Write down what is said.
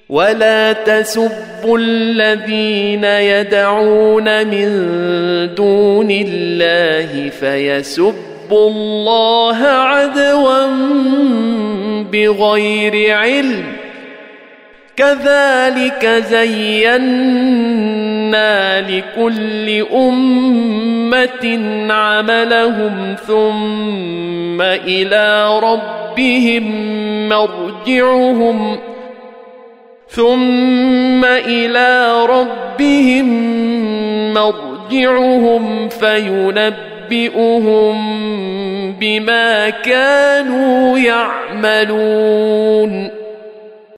ولا تسبوا الذين يدعون من دون الله فيسبوا الله عدوا بغير علم كذلك زينا لكل أمة عملهم ثم إلى ربهم مرجعهم فينبئهم بما كانوا يعملون